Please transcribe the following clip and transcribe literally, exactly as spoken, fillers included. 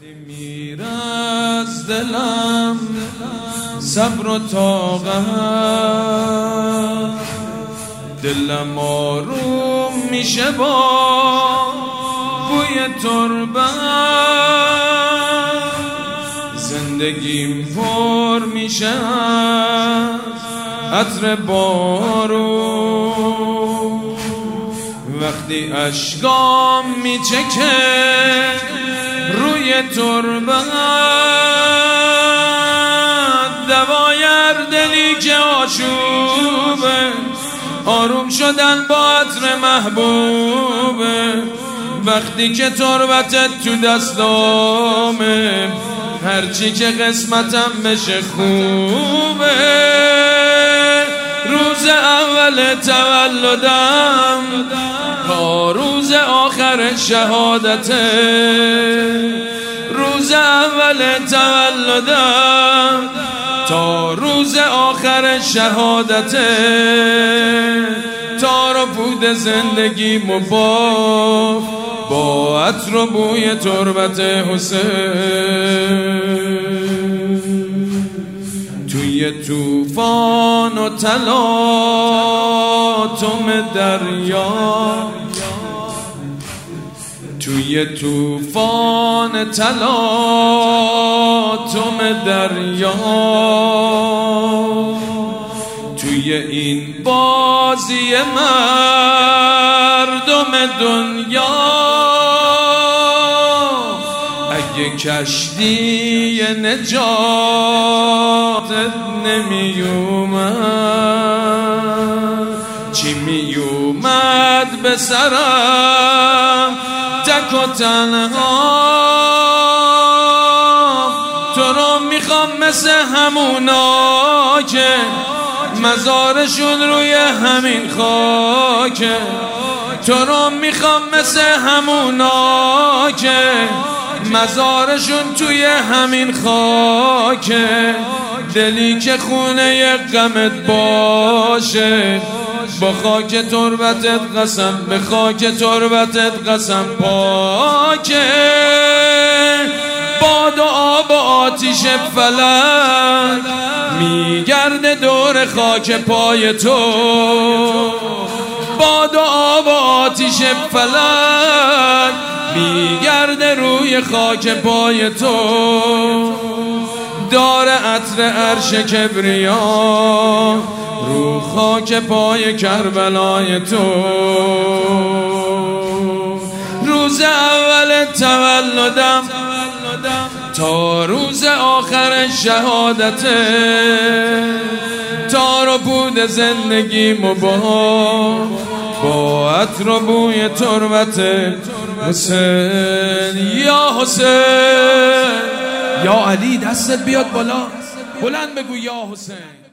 میر از دلم صبر و طاقت، دلم آروم میشه با بوی تربت، زندگیم پر میشه از عطر بارون، وقتی اشکام میچکه روی تربت، دوای هر دلی که آشوبه، آروم شدن با عطر محبوبه، وقتی که تربتت تو دستامه، هرچی که قسمتم بشه خوبه. روز اول تولدم تا روز آخر شهادته، روز اول تولدم تا روز آخر شهادته، تار و پود زندگی مباف با عطر و بوی تربت حسین. توی طوفان و تلاطم دریا، توی طوفان تلاطم دریا، توی این بازی مردم دنیا، اگه کشتی نجاتت نمی اومد، چی می اومد به سرم تک و تنها؟ تو رو میخوام مثل همونا که مزارشون روی همین خاکه، تو رو میخوام مثل همونا که مزارشون توی همین خاکه، دلی که خونه غمت باشه، با خاک تربتت قسم، به خاک تربتت قسم پاکه. باد و آب و آتیش فلک میگرده دور خاک پای تو، باد و آب و آتیش فلک میگرده روی خاک پای تو، دار عطر عرش کبریا رو خاک پای کربلای تو. روز اول تولدم تا روز آخر شهادته، تار و پود زندگی مباح با عطر و بوی تربت حسین. یا حسین، یا علی، دستت بیاد بالا، بلند بگو یا حسین.